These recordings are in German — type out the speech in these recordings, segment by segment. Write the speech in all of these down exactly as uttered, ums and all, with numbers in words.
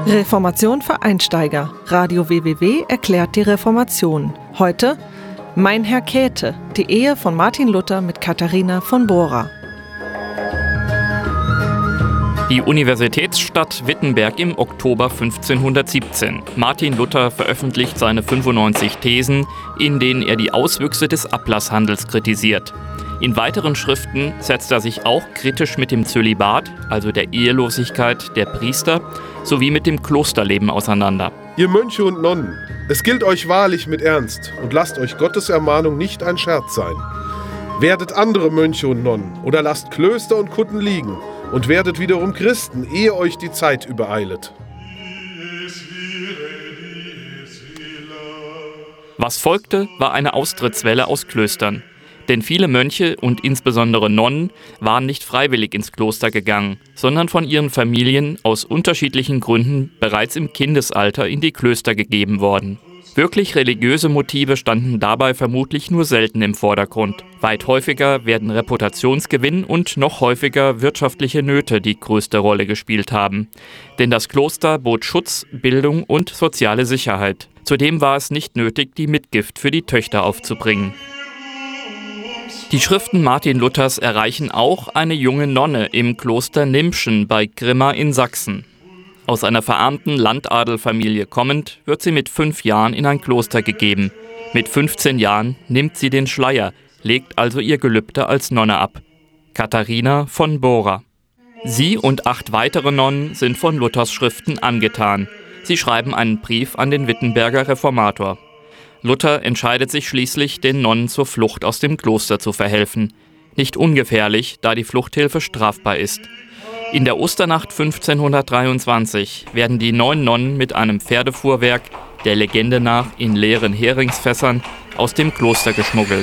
Reformation für Einsteiger. Radio W W W erklärt die Reformation. Heute Mein Herr Käthe, die Ehe von Martin Luther mit Katharina von Bora. Die Universitätsstadt Wittenberg im Oktober fünfzehnhundertsiebzehn. Martin Luther veröffentlicht seine fünfundneunzig Thesen, in denen er die Auswüchse des Ablasshandels kritisiert. In weiteren Schriften setzt er sich auch kritisch mit dem Zölibat, also der Ehelosigkeit der Priester, sowie mit dem Klosterleben auseinander. Ihr Mönche und Nonnen, es gilt euch wahrlich mit Ernst und lasst euch Gottes Ermahnung nicht ein Scherz sein. Werdet andere Mönche und Nonnen oder lasst Klöster und Kutten liegen und werdet wiederum Christen, ehe euch die Zeit übereilet. Was folgte, war eine Austrittswelle aus Klöstern. Denn viele Mönche und insbesondere Nonnen waren nicht freiwillig ins Kloster gegangen, sondern von ihren Familien aus unterschiedlichen Gründen bereits im Kindesalter in die Klöster gegeben worden. Wirklich religiöse Motive standen dabei vermutlich nur selten im Vordergrund. Weit häufiger werden Reputationsgewinn und noch häufiger wirtschaftliche Nöte die größte Rolle gespielt haben. Denn das Kloster bot Schutz, Bildung und soziale Sicherheit. Zudem war es nicht nötig, die Mitgift für die Töchter aufzubringen. Die Schriften Martin Luthers erreichen auch eine junge Nonne im Kloster Nimpschen bei Grimma in Sachsen. Aus einer verarmten Landadelfamilie kommend, wird sie mit fünf Jahren in ein Kloster gegeben. Mit fünfzehn Jahren nimmt sie den Schleier, legt also ihr Gelübde als Nonne ab. Katharina von Bora. Sie und acht weitere Nonnen sind von Luthers Schriften angetan. Sie schreiben einen Brief an den Wittenberger Reformator. Luther entscheidet sich schließlich, den Nonnen zur Flucht aus dem Kloster zu verhelfen. Nicht ungefährlich, da die Fluchthilfe strafbar ist. In der Osternacht fünfzehnhundertdreiundzwanzig werden die neun Nonnen mit einem Pferdefuhrwerk, der Legende nach in leeren Heringsfässern, aus dem Kloster geschmuggelt.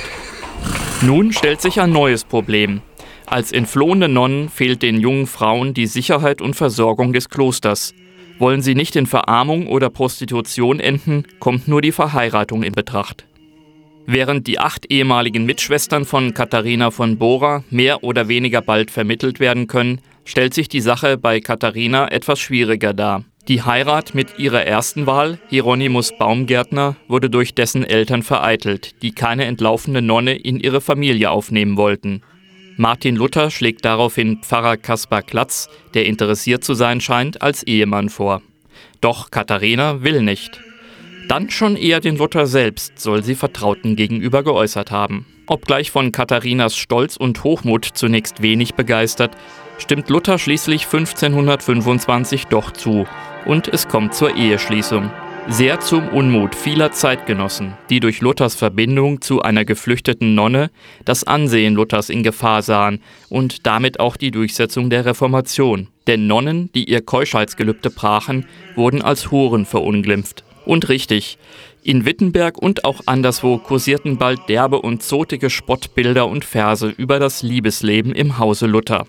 Nun stellt sich ein neues Problem. Als entflohene Nonnen fehlt den jungen Frauen die Sicherheit und Versorgung des Klosters. Wollen sie nicht in Verarmung oder Prostitution enden, kommt nur die Verheiratung in Betracht. Während die acht ehemaligen Mitschwestern von Katharina von Bora mehr oder weniger bald vermittelt werden können, stellt sich die Sache bei Katharina etwas schwieriger dar. Die Heirat mit ihrer ersten Wahl, Hieronymus Baumgärtner, wurde durch dessen Eltern vereitelt, die keine entlaufene Nonne in ihre Familie aufnehmen wollten. Martin Luther schlägt daraufhin Pfarrer Kaspar Klatz, der interessiert zu sein scheint, als Ehemann vor. Doch Katharina will nicht. Dann schon eher den Luther selbst soll sie Vertrauten gegenüber geäußert haben. Obgleich von Katharinas Stolz und Hochmut zunächst wenig begeistert, stimmt Luther schließlich fünfzehnhundertfünfundzwanzig doch zu und es kommt zur Eheschließung. Sehr zum Unmut vieler Zeitgenossen, die durch Luthers Verbindung zu einer geflüchteten Nonne das Ansehen Luthers in Gefahr sahen und damit auch die Durchsetzung der Reformation. Denn Nonnen, die ihr Keuschheitsgelübde brachen, wurden als Huren verunglimpft. Und richtig, in Wittenberg und auch anderswo kursierten bald derbe und zotige Spottbilder und Verse über das Liebesleben im Hause Luther.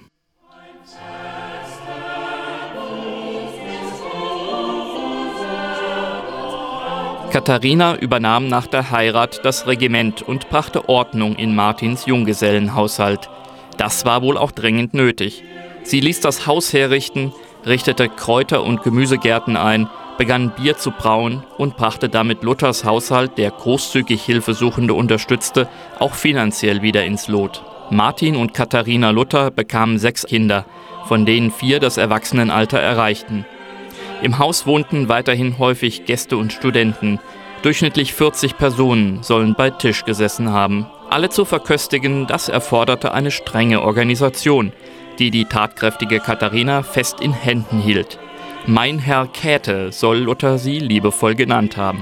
Katharina übernahm nach der Heirat das Regiment und brachte Ordnung in Martins Junggesellenhaushalt. Das war wohl auch dringend nötig. Sie ließ das Haus herrichten, richtete Kräuter- und Gemüsegärten ein, begann Bier zu brauen und brachte damit Luthers Haushalt, der großzügig Hilfesuchende unterstützte, auch finanziell wieder ins Lot. Martin und Katharina Luther bekamen sechs Kinder, von denen vier das Erwachsenenalter erreichten. Im Haus wohnten weiterhin häufig Gäste und Studenten. Durchschnittlich vierzig Personen sollen bei Tisch gesessen haben. Alle zu verköstigen, das erforderte eine strenge Organisation, die die tatkräftige Katharina fest in Händen hielt. Mein Herr Käthe soll Luther sie liebevoll genannt haben.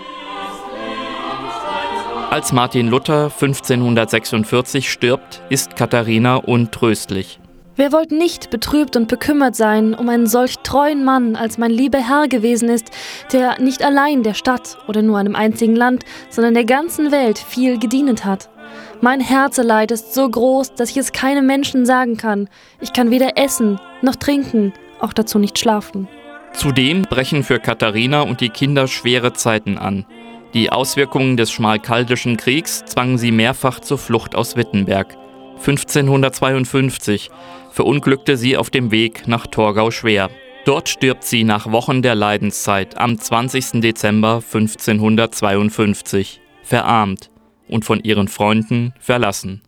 Als Martin Luther fünfzehnhundertsechsundvierzig stirbt, ist Katharina untröstlich. Wer wollte nicht betrübt und bekümmert sein um einen solch treuen Mann, als mein lieber Herr gewesen ist, der nicht allein der Stadt oder nur einem einzigen Land, sondern der ganzen Welt viel gedient hat. Mein Herzeleid ist so groß, dass ich es keinem Menschen sagen kann. Ich kann weder essen noch trinken, auch dazu nicht schlafen. Zudem brechen für Katharina und die Kinder schwere Zeiten an. Die Auswirkungen des Schmalkaldischen Kriegs zwangen sie mehrfach zur Flucht aus Wittenberg. fünfzehnhundertzweiundfünfzig verunglückte sie auf dem Weg nach Torgau schwer. Dort stirbt sie nach Wochen der Leidenszeit am zwanzigsten Dezember fünfzehnhundertzweiundfünfzig, verarmt und von ihren Freunden verlassen.